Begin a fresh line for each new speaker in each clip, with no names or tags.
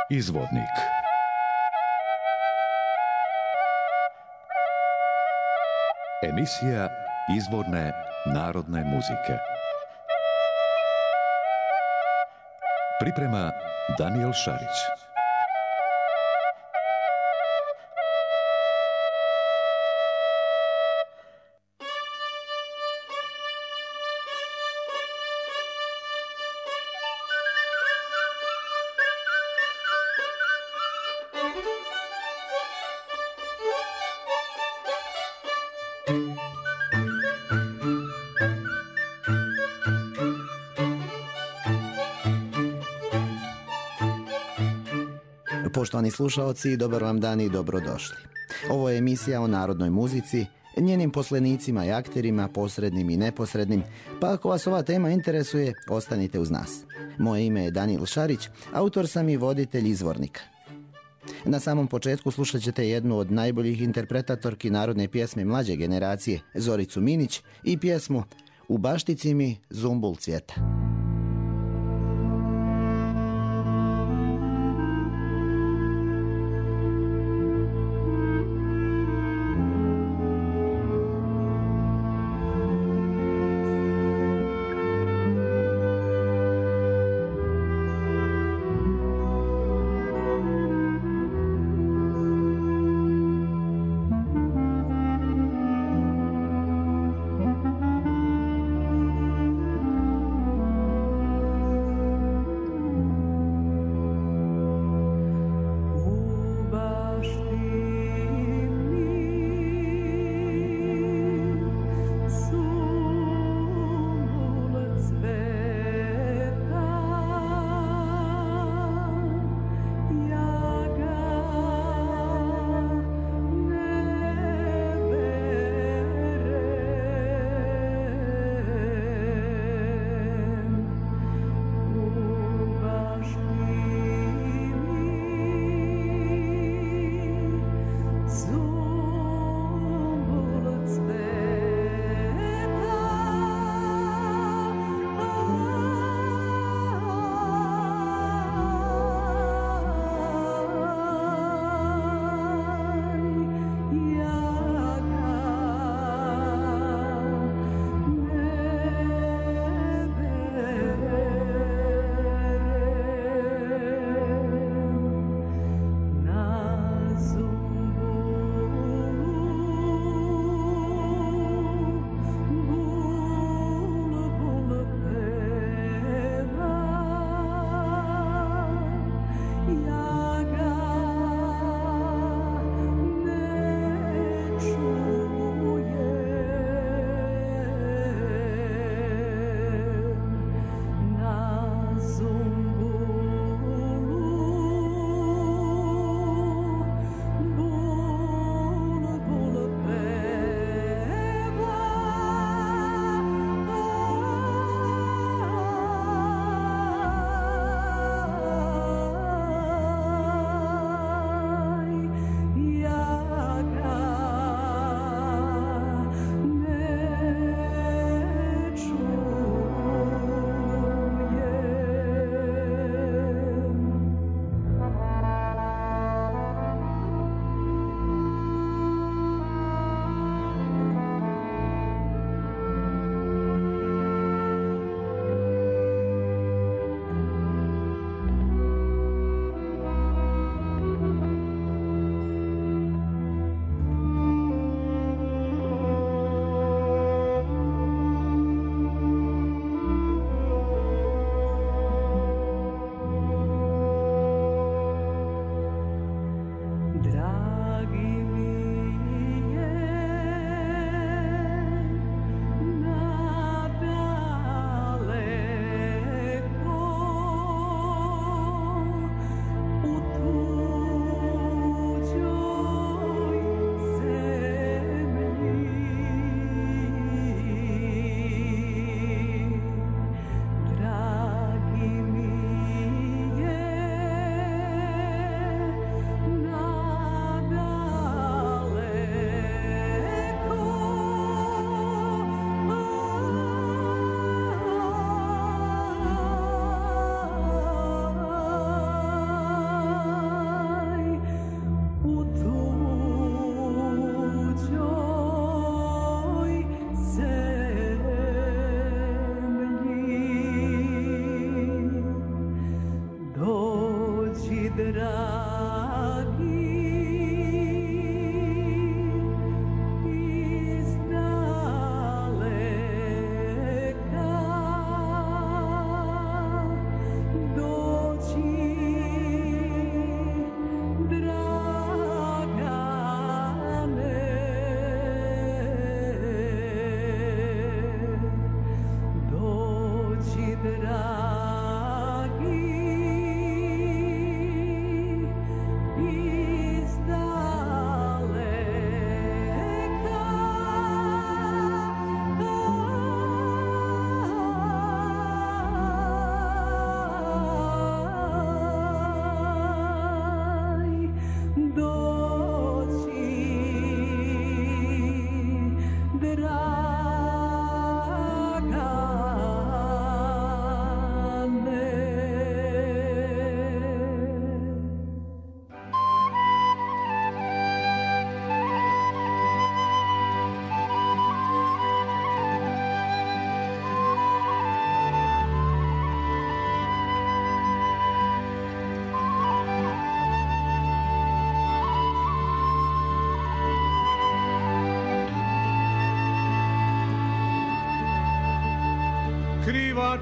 Izvornik. Emisija izvorne narodne muzike. Priprema Danijel Šarić.
Poštovani slušaoci, dobar vam dan i dobrodošli. Ovo je emisija o narodnoj muzici, njenim poslenicima i akterima, posrednim i neposrednim, pa ako vas ova tema interesuje, ostanite uz nas. Moje ime je Danijel Šarić, autor sam i voditelj Izvornika. Na samom početku slušat ćete jednu od najboljih interpretatorki narodne pjesme mlađe generacije, Zoricu Minić, i pjesmu U baštici mi zumbul cvjeta.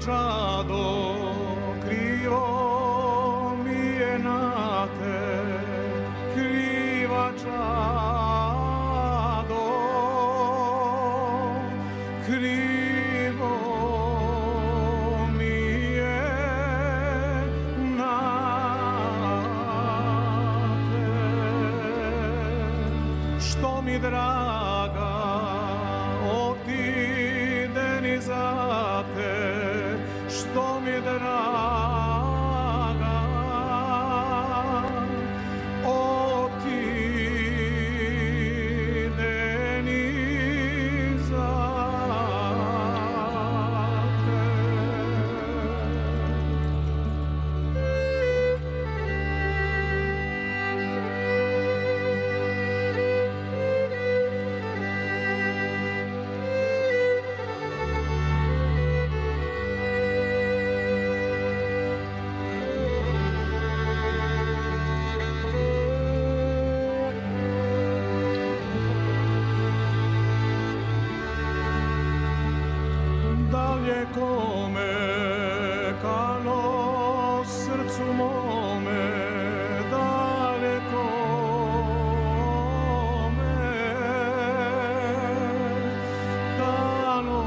čado, krivo mi je na te, kriva čado, krivo mi je na te, što mi draga otide ni za te, što mi draga otide ni za kome kano srcu mome, daleko me kano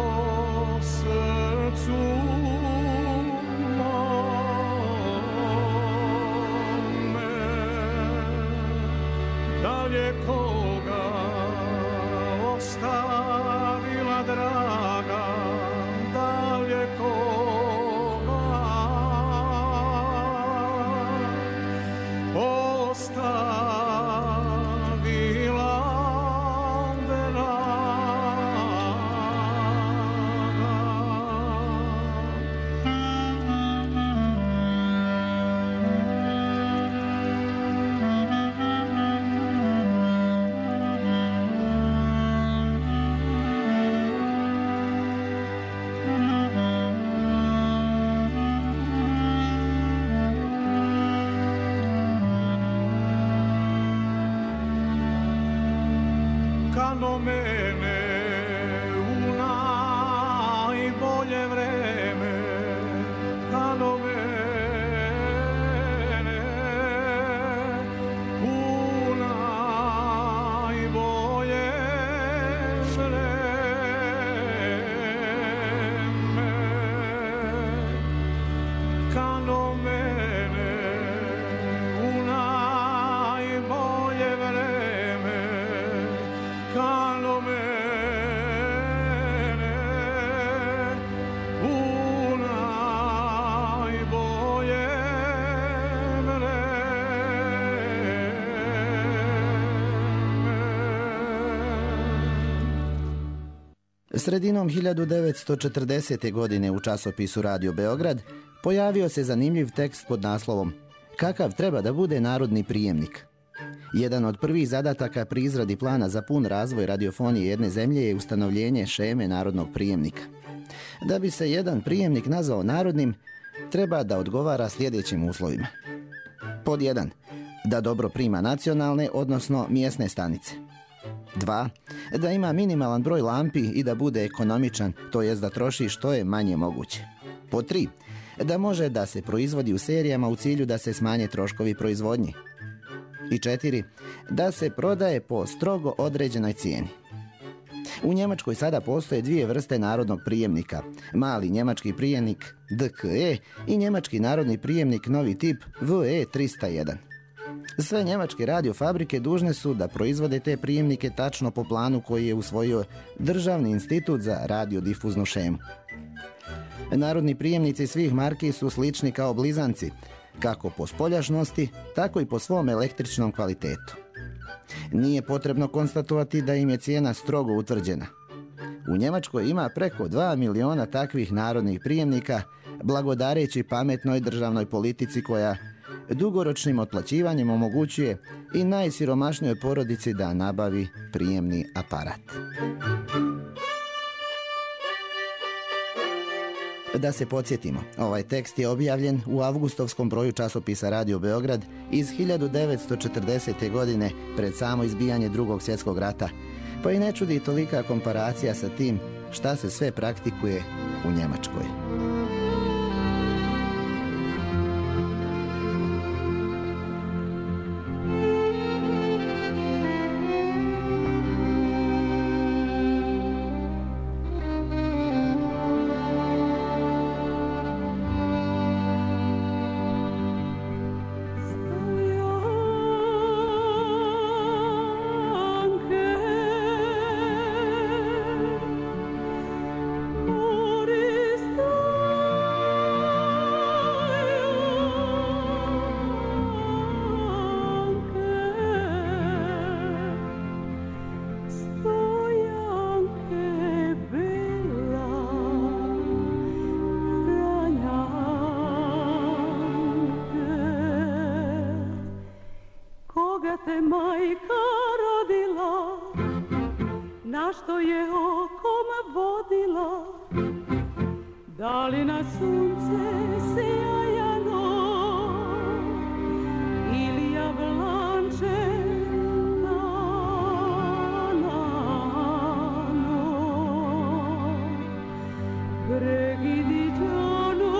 srcu mome, daleko ga ostavila draga, kano mene u najbolje vreme, kano mene u najbolje vreme, kano mene u najbolje vreme, kano mene u najbolje vreme.
Sredinom 1940. godine u časopisu Radio Beograd pojavio se zanimljiv tekst pod naslovom "Kakav treba da bude narodni prijemnik?" Jedan od prvih zadataka pri izradi plana za pun razvoj radiofonije jedne zemlje je ustanovljenje šeme narodnog prijemnika. Da bi se jedan prijemnik nazvao narodnim, treba da odgovara sljedećim uslovima. Pod 1. Da dobro prima nacionalne, odnosno mjesne stanice. 2. Da ima minimalan broj lampi i da bude ekonomičan, to jest da troši što je manje moguće. Pod 3. Da može da se proizvodi u serijama u cilju da se smanje troškovi proizvodnje. I 4. Da se prodaje po strogo određenoj cijeni. U Njemačkoj sada postoje dvije vrste narodnog prijemnika. Mali njemački prijemnik DKE i njemački narodni prijemnik novi tip VE301. Sve njemačke radiofabrike dužne su da proizvode te prijemnike tačno po planu koji je usvojio Državni institut za radiodifuznu šemu. Narodni prijemnici svih marki su slični kao blizanci, kako po spoljašnosti, tako i po svom električnom kvalitetu. Nije potrebno konstatovati da im je cijena strogo utvrđena. U Njemačkoj ima preko 2 miliona takvih narodnih prijemnika, blagodareći pametnoj državnoj politici koja dugoročnim otplaćivanjem omogućuje i najsiromašnijoj porodici da nabavi prijemni aparat. Da se podsjetimo, ovaj tekst je objavljen u avgustovskom broju časopisa Radio Beograd iz 1940. godine pred samo izbijanje Drugog svjetskog rata, pa i ne čudi tolika komparacija sa tim šta se sve praktikuje u Njemačkoj.
zašto je okom vodila, da li na sunce sjajano ili javlanče lanano. Pregidi giorno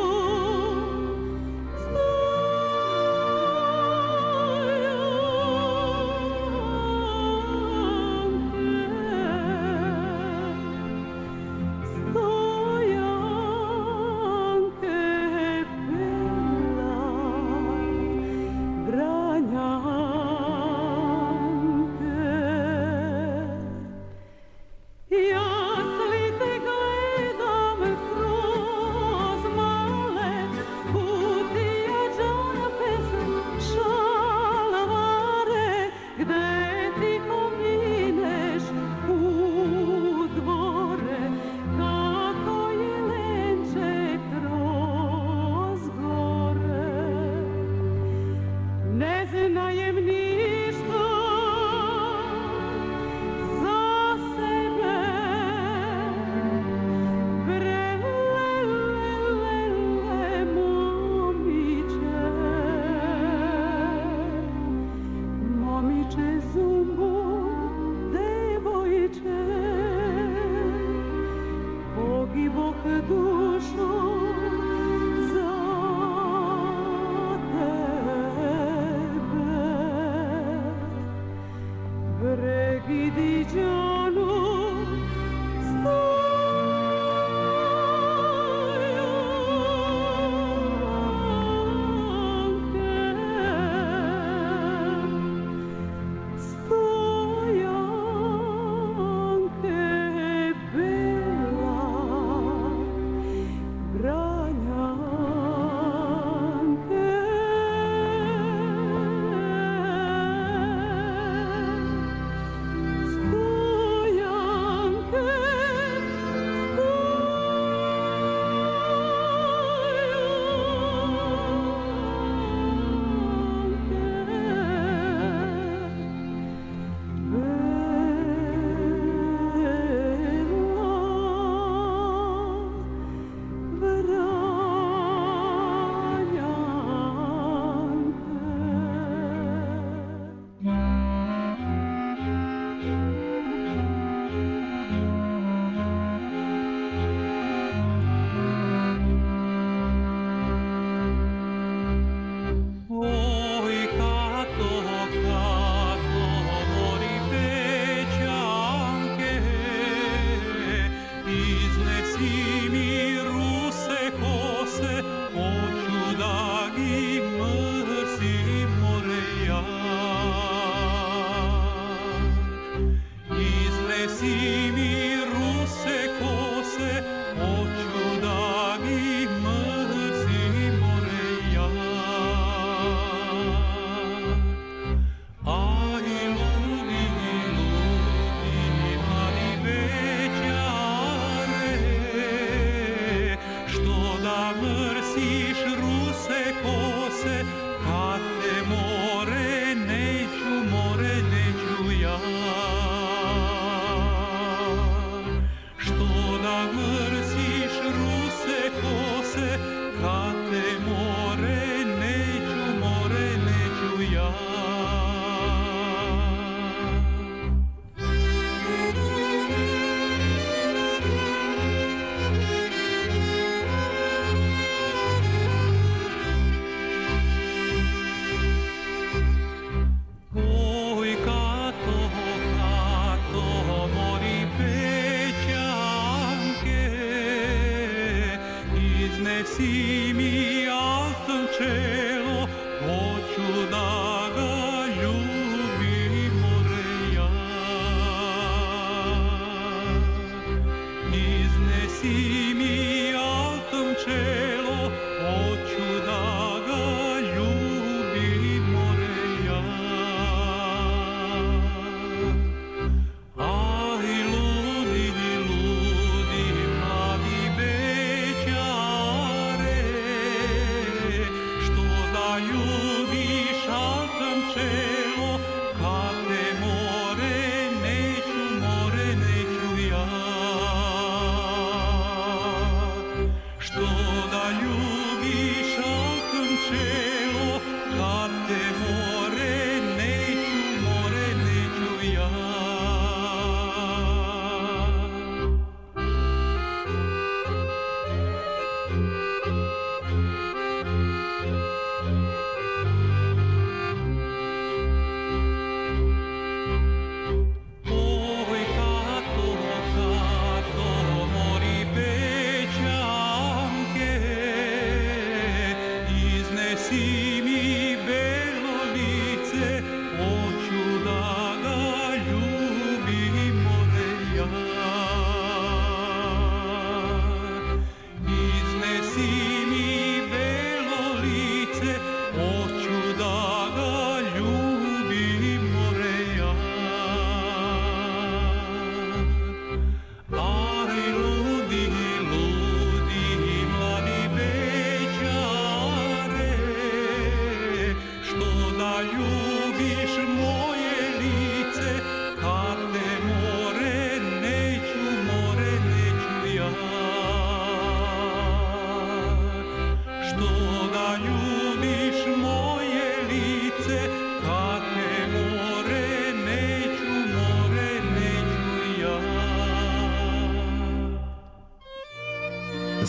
Što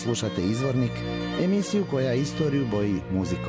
Slušate Izvornik, emisiju koja istoriju boji muzikom.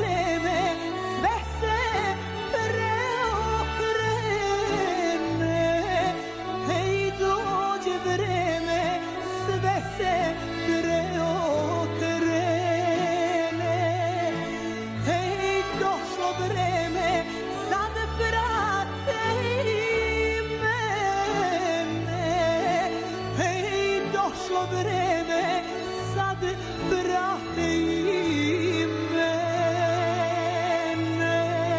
Sve se preokrene
vreme sad prate i mene.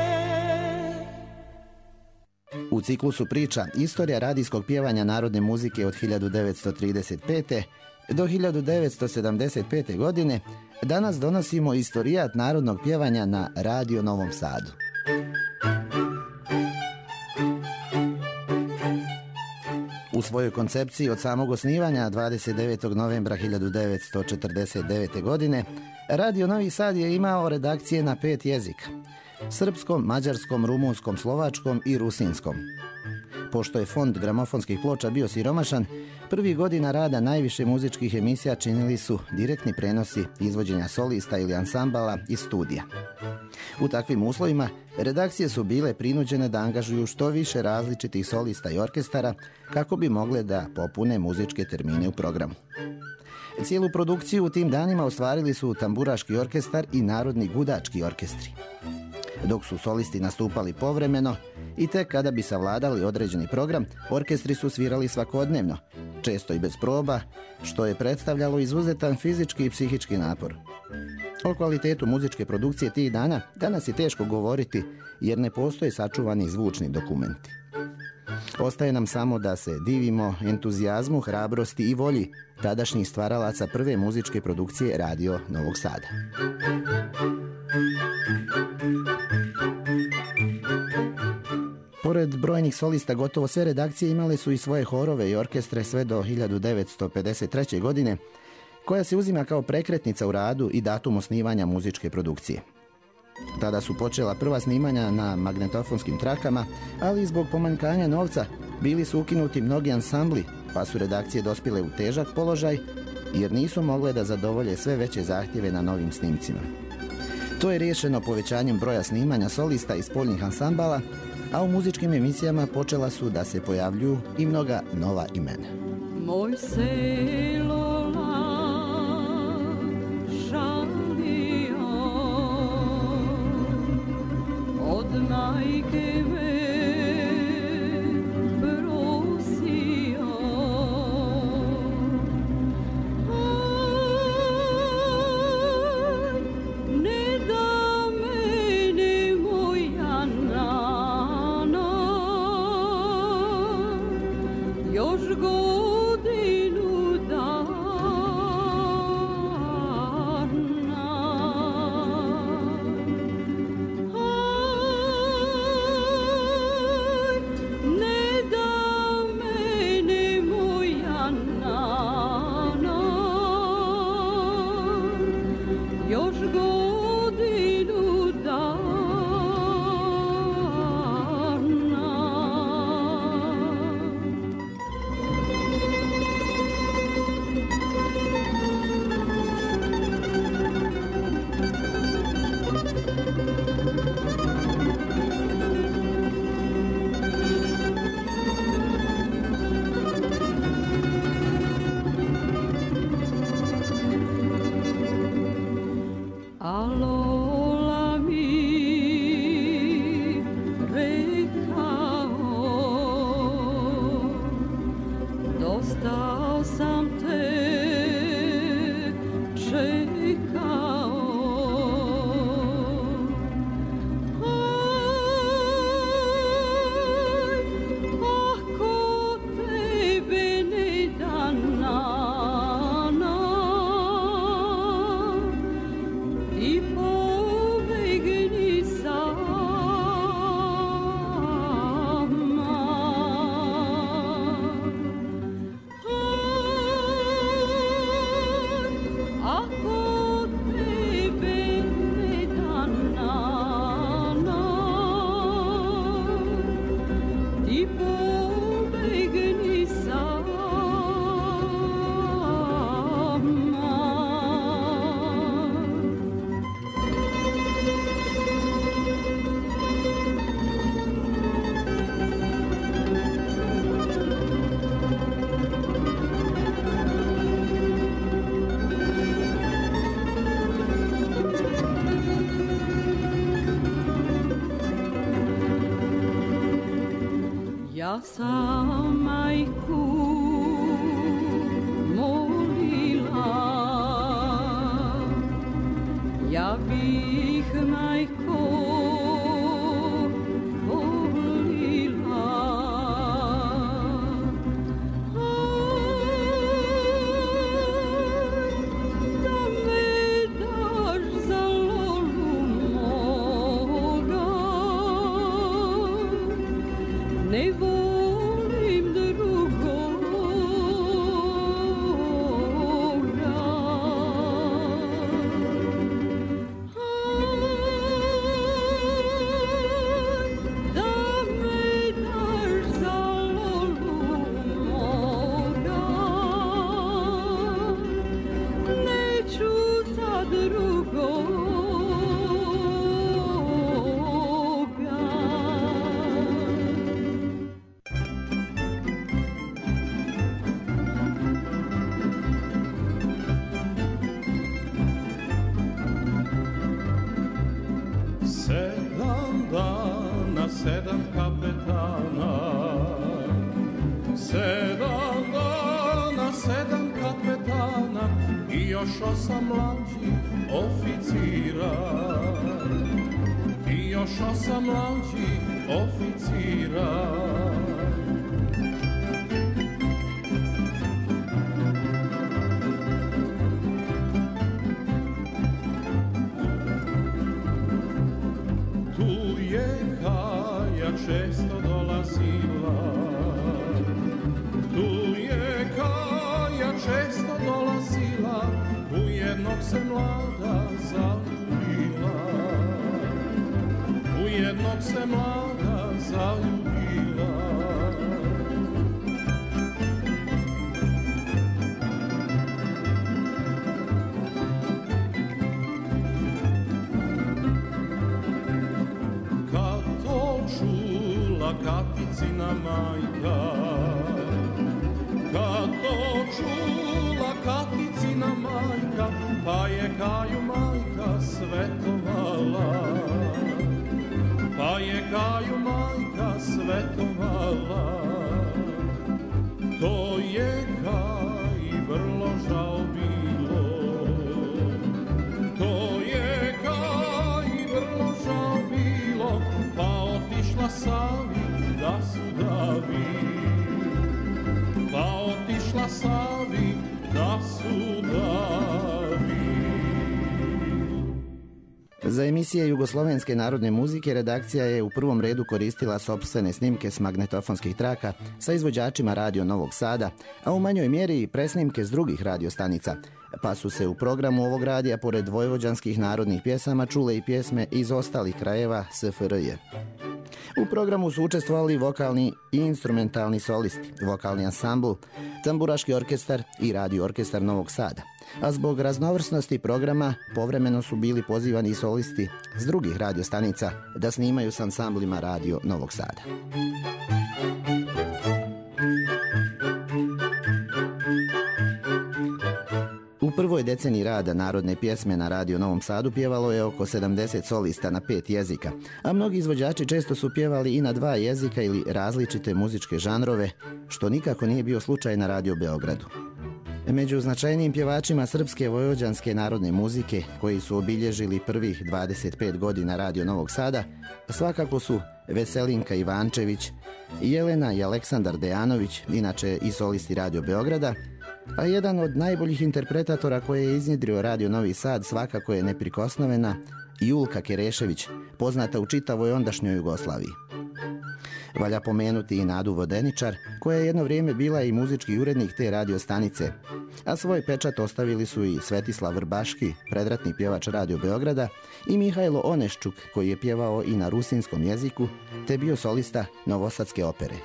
U ciklusu priča Istorija radijskog pjevanja narodne muzike od 1935. do 1975. godine danas donosimo istorijat narodnog pjevanja na Radio Novom Sadu. U svojoj koncepciji od samog osnivanja 29. novembra 1949. godine Radio Novi Sad je imao redakcije na 5 jezika: srpskom, mađarskom, rumunskom, slovačkom i rusinskom. Pošto je fond gramofonskih ploča bio siromašan, prvih godina rada najviše muzičkih emisija činili su direktni prenosi izvođenja solista ili ansambala iz studija. U takvim uslovima redakcije su bile prinuđene da angažuju što više različitih solista i orkestara kako bi mogle da popune muzičke termine u programu. Cijelu produkciju u tim danima ostvarili su tamburaški orkestar i narodni gudački orkestri. Dok su solisti nastupali povremeno i tek kada bi savladali određeni program, orkestri su svirali svakodnevno, često i bez proba, što je predstavljalo izuzetan fizički i psihički napor. O kvalitetu muzičke produkcije tih dana danas je teško govoriti jer ne postoje sačuvani zvučni dokumenti. Ostaje nam samo da se divimo entuzijazmu, hrabrosti i volji tadašnjih stvaralaca prve muzičke produkcije Radio Novog Sada. Pored brojnih solista, gotovo sve redakcije imale su i svoje horove i orkestre sve do 1953. godine, koja se uzima kao prekretnica u radu i datum osnivanja muzičke produkcije. Tada su počela prva snimanja na magnetofonskim trakama, ali zbog pomanjkanja novca bili su ukinuti mnogi ansambli, pa su redakcije dospjele u težak položaj jer nisu mogle da zadovolje sve veće zahtjeve na novim snimcima. To je riješeno povećanjem broja snimanja solista i spoljnih ansambala, a u muzičkim emisijama počela su da se pojavljuju i mnoga nova imena.
Moj selo žalio od majke me prosio, ne da mene moja nana još godinu dana. Ne da mene moja nana još godinu dana. Alola mi rekao, dosta sam te čekao. Ako tebe ne da nana i pobegni sama. Ako tebe ne da nana i pobegni sama. Ja sam majku molim
još 8 mlađih oficira, i još 8 mlađih oficira. Tu je Kaja često dolazila, tu je Kaja često dolazila, u jednog se mlada zaljubila, u jednog se mlada zaljubila. Kad to čula Katicina majka, kad to čula Katicina majka, pa je Kaju majka svetovala, pa je Kaju majka svetovala. To je Kaji vrlo žao bilo, to je Kaji vrlo žao bilo, pa otišla Savi da sudavi, pa otišla Savi da sudavi.
Za emisije Jugoslovenske narodne muzike redakcija je u prvom redu koristila sopstvene snimke s magnetofonskih traka sa izvođačima Radio Novog Sada, a u manjoj mjeri i presnimke s drugih radiostanica, pa su se u programu ovog radija pored vojvođanskih narodnih pjesama čule i pjesme iz ostalih krajeva SFRJ. U programu su učestvovali vokalni i instrumentalni solisti, vokalni ansambl, tamburaški orkestar i radio orkestar Novog Sada. A zbog raznovrsnosti programa povremeno su bili pozivani i solisti s drugih radiostanica da snimaju s ansamblima Radio Novog Sada. U prvoj deceniji rada narodne pjesme na Radio Novom Sadu pjevalo je oko 70 solista na 5 jezika, a mnogi izvođači često su pjevali i na 2 jezika ili različite muzičke žanrove, što nikako nije bio slučaj na Radio Beogradu. Među značajnijim pjevačima srpske vojvođanske narodne muzike, koji su obilježili prvih 25 godina Radio Novog Sada, svakako su Veselinka Ivančević, Jelena i Aleksandar Dejanović, inače i solisti Radio Beograda, a jedan od najboljih interpretatora koje je iznjedrio Radio Novi Sad svakako je neprikosnovena Julka Kerešević, poznata u čitavoj ondašnjoj Jugoslaviji. Valja pomenuti i Nadu Vodeničar, koja je jedno vrijeme bila i muzički urednik te radiostanice, a svoj pečat ostavili su i Svetislav Vrbaški, predratni pjevač Radio Beograda, i Mihajlo Oneščuk, koji je pjevao i na rusinskom jeziku, te bio solista Novosadske opere.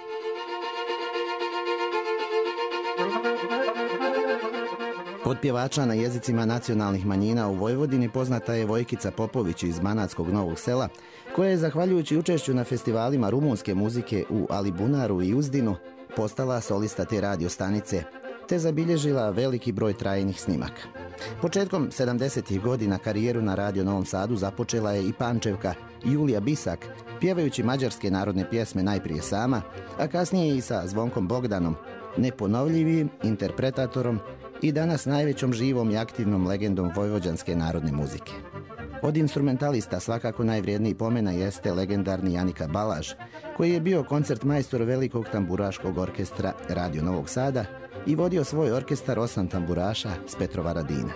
Od pjevača na jezicima nacionalnih manjina u Vojvodini poznata je Vojkica Popović iz Banatskog Novog Sela, koja je, zahvaljujući učešću na festivalima rumunske muzike u Alibunaru i Uzdinu, postala solista te radiostanice, te zabilježila veliki broj trajnih snimaka. Početkom 70. godina karijeru na Radio Novom Sadu započela je i Pančevka Julija Bisak, pjevajući mađarske narodne pjesme najprije sama, a kasnije i sa Zvonkom Bogdanom, neponovljivim interpretatorom i danas najvećom živom i aktivnom legendom vojvođanske narodne muzike. Od instrumentalista svakako najvrijedniji pomena jeste legendarni Janika Balaž, koji je bio koncertmajstor velikog tamburaškog orkestra Radio Novog Sada i vodio svoj orkestar 8 tamburaša s Petrovaradina.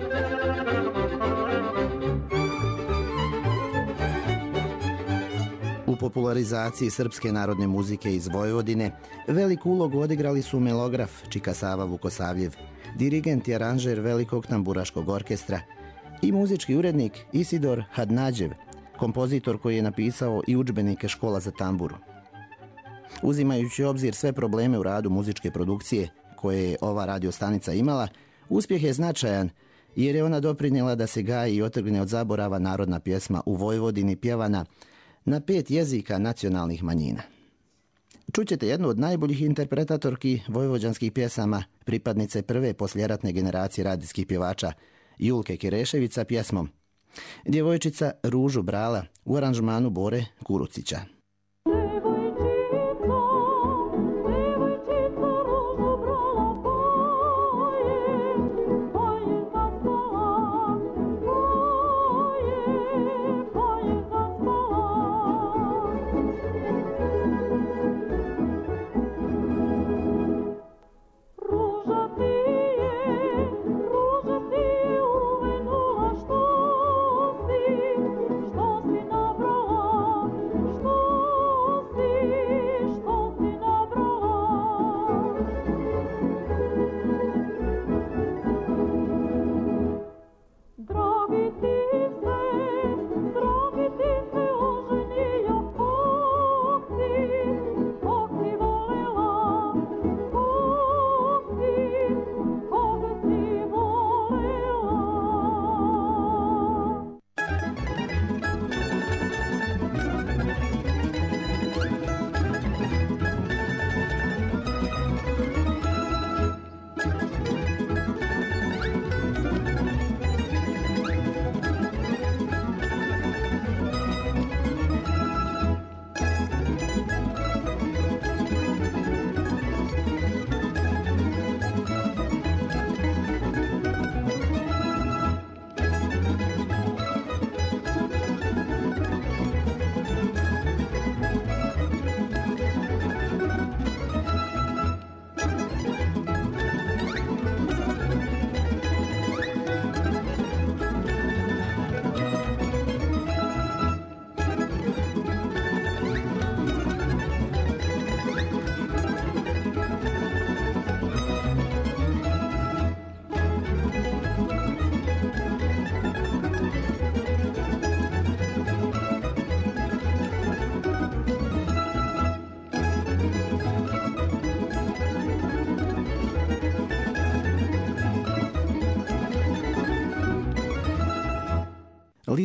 U popularizaciji srpske narodne muzike iz Vojvodine veliku ulogu odigrali su melograf Čika Sava Vukosavljev, dirigent i aranžer velikog tamburaškog orkestra i muzički urednik Isidor Hadnađev, kompozitor koji je napisao i udžbenike Škola za tamburu. Uzimajući u obzir sve probleme u radu muzičke produkcije koje je ova radiostanica imala, uspjeh je značajan jer je ona doprinijela da se gaji i otrgne od zaborava narodna pjesma u Vojvodini pjevana na 5 jezika nacionalnih manjina. Čućete jednu od najboljih interpretatorki vojvođanskih pjesama, pripadnice prve posljeratne generacije radijskih pjevača, Julke Kerešević sa pjesmom Djevojčica ružu brala u aranžmanu Bore Kurucića.
Devojčica ružu brala boje, boje kad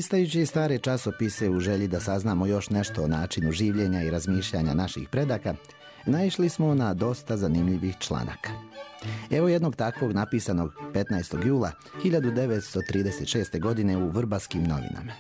Listajući stare časopise u želji da saznamo još nešto o načinu življenja i razmišljanja naših predaka, naišli smo na dosta zanimljivih članaka. Evo jednog takvog napisanog 15. jula 1936. godine u Vrbaskim novinama.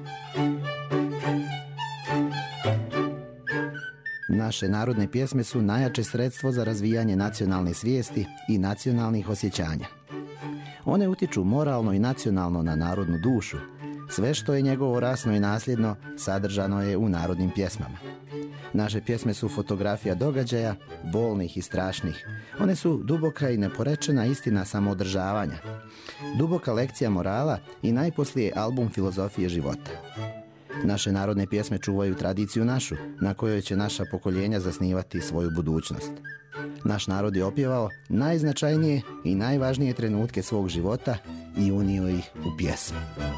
Naše narodne pjesme su najjače sredstvo za razvijanje nacionalne svijesti i nacionalnih osjećanja. One utiču moralno i nacionalno na narodnu dušu. Sve što je njegovo rasno i nasljedno sadržano je u narodnim pjesmama. Naše pjesme su fotografija događaja, bolnih i strašnih. One su duboka i neporečena istina samoodržavanja, duboka lekcija morala i najposlije album filozofije života. Naše narodne pjesme čuvaju tradiciju našu, na kojoj će naša pokoljenja zasnivati svoju budućnost. Naš narod je opjevao najznačajnije i najvažnije trenutke svog života i unio ih u pjesmu.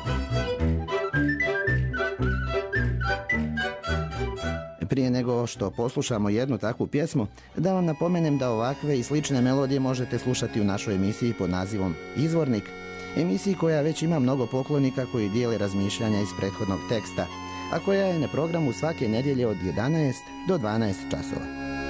Prije nego što poslušamo jednu takvu pjesmu, da vam napomenem da ovakve i slične melodije možete slušati u našoj emisiji pod nazivom Izvornik, emisiji koja već ima mnogo poklonika koji dijele razmišljanja iz prethodnog teksta, a koja je na programu svake nedjelje od 11 do 12 časova.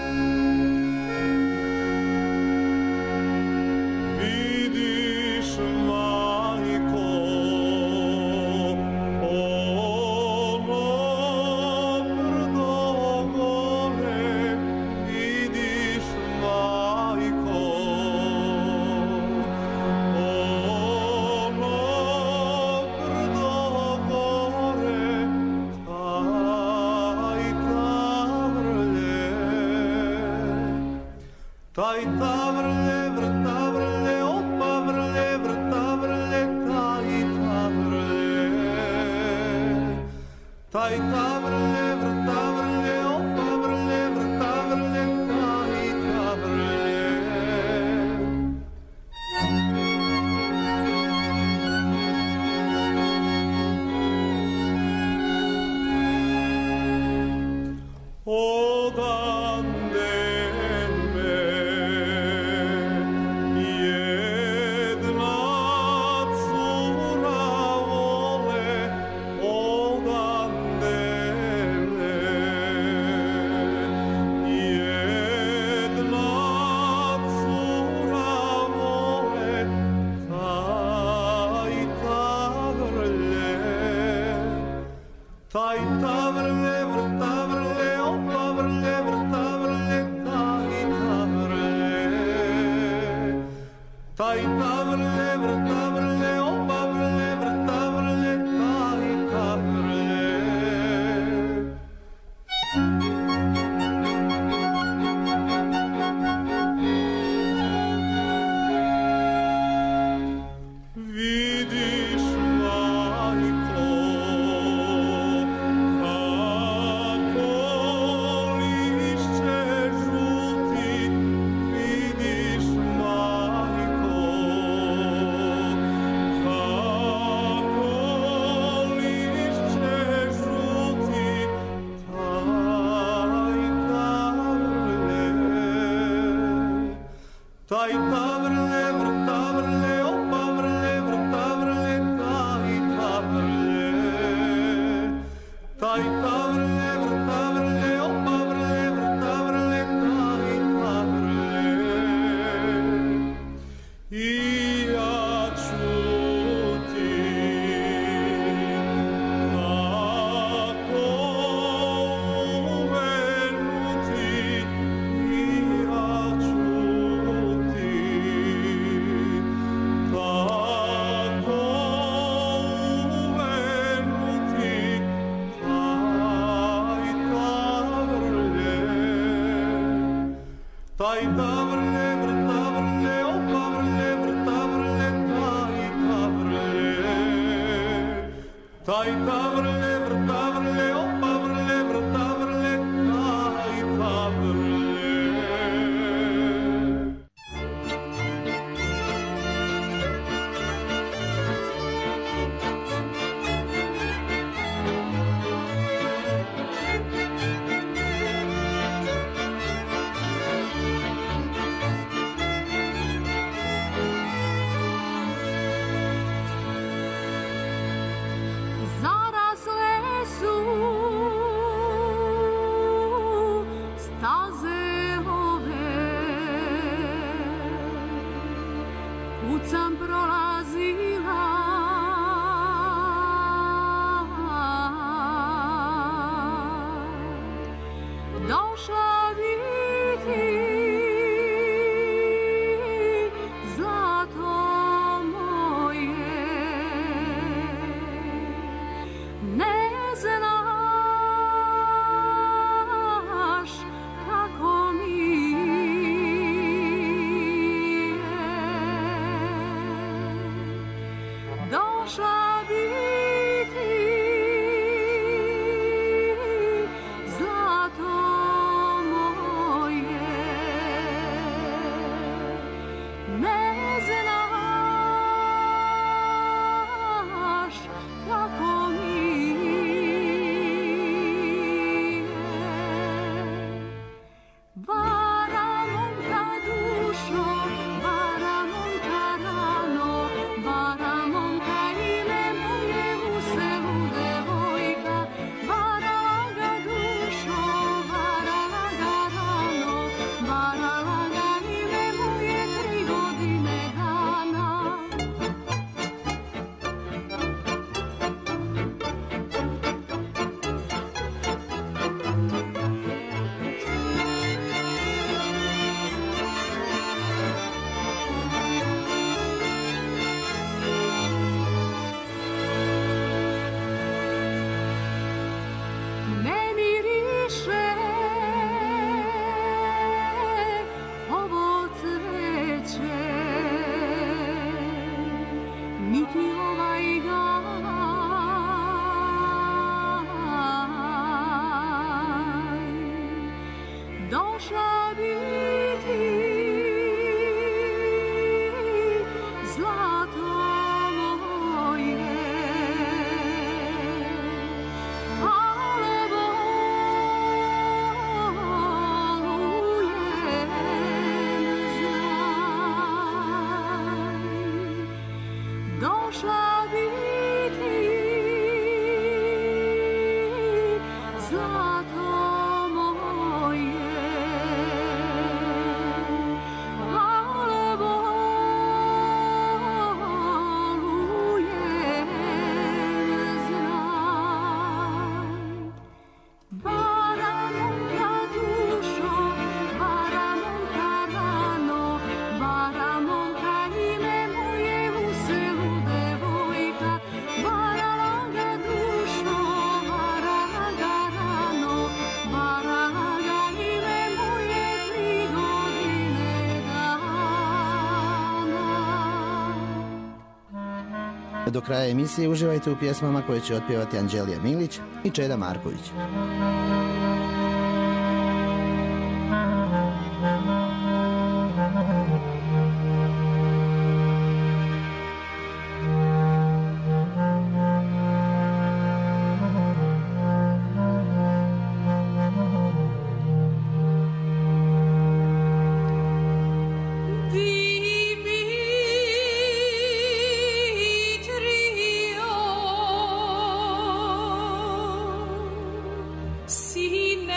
Taj ta vrle, vrta vrle, opa vrle, vrta vrle, taj ta vrle. Taj ta vrle, vrta vrle, opa vrle, vrta vrle, taj ta vrle. Taj ta vrle, vrta vrle, opa vrle, vrta vrle, taj ta vrle. Taj ta vrle, vrta vrle, opa vrle, vrta vrle, taj ta vrle. Vidiš, majko, taj ta vrle, vrta vrle, opa vrle, vrta vrle, taj ta vrle. Taj ta vrle, vrta vrle, opa vrle, vrta vrle, taj ta vrle. I ja ću ti tako uvenuti, i ja ću taj ta vrle, vrta vrle, opa vrle, vrta vrle, taj ta vrle. Taj ta vrle, vrta vrle, opa vrle, vrta vrle, taj ta vrle.
put sam prolazila, došla bi ti, zlato moje, ne znaš kako mi je. Došla bi ti, zlato moje, ne znaš kako mi je. Bara momka dušo, bara momka rano, bara momka ime moje u selu devojka. Varala ga dušo, varala ga rano, varala ga ime moje 3 godine dana. Ne miriše ovo cveće, niti ovaj gaj. Došla bi ti, zlato moje, ale bolujem, znaj. Došla bi ti, zlato moje, ale bolujem, znaj. Bara momka dušo, bara momka rano, bara momka ime moje u selu devojka. Varala ga dušo, varala ga rano, varala ga ime moje 3 godine dana.
Do kraja emisije uživajte u pjesmama koje će otpjevati Anđelija Milić i Čeda Marković.
Dimitrio, sine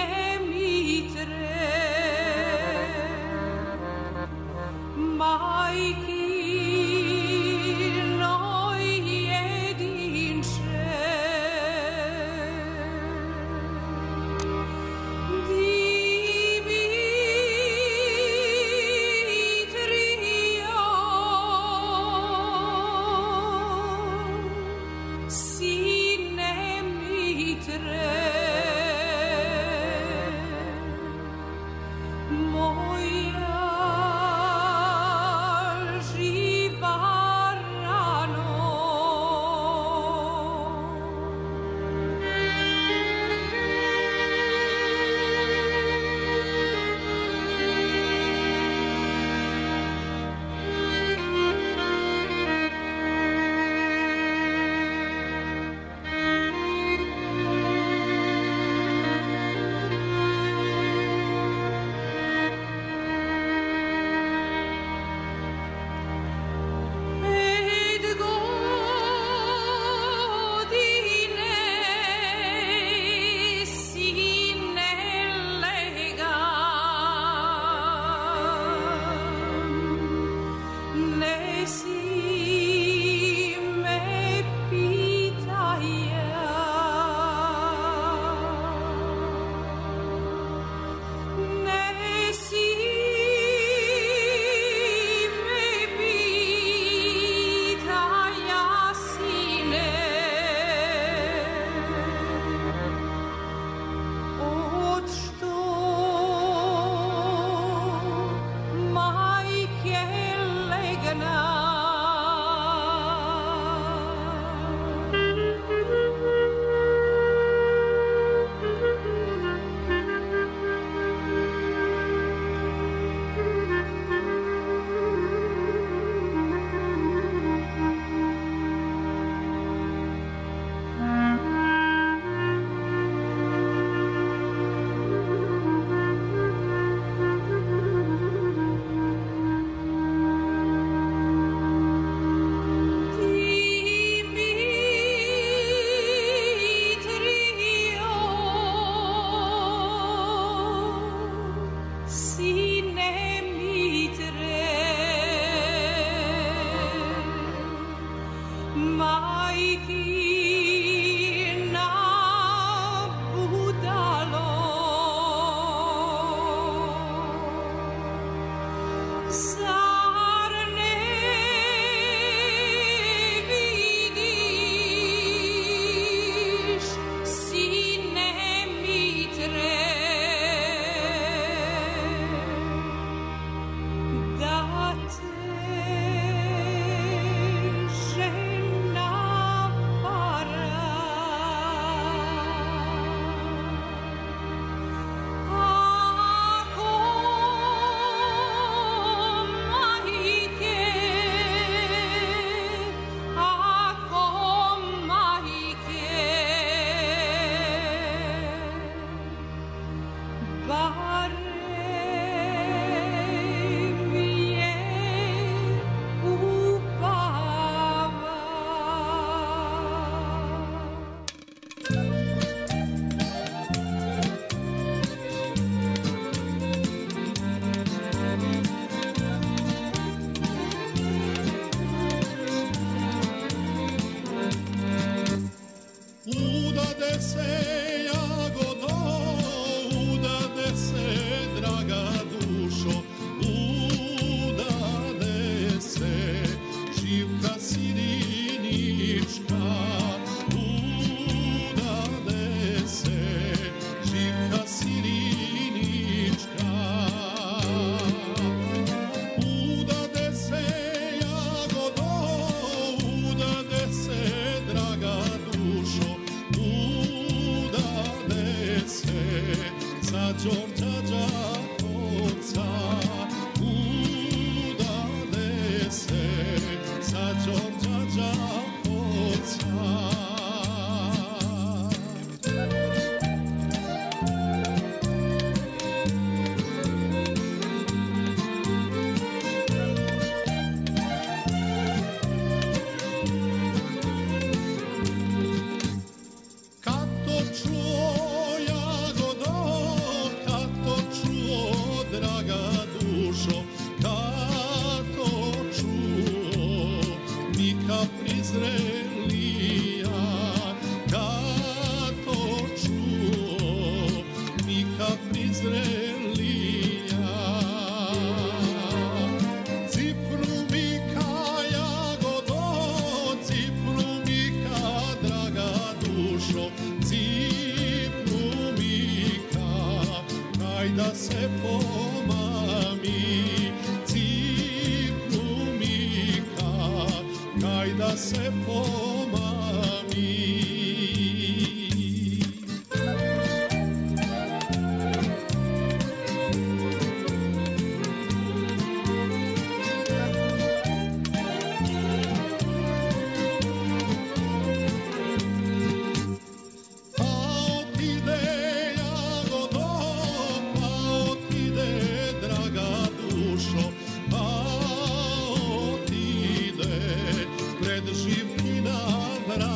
Živki na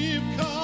Ivka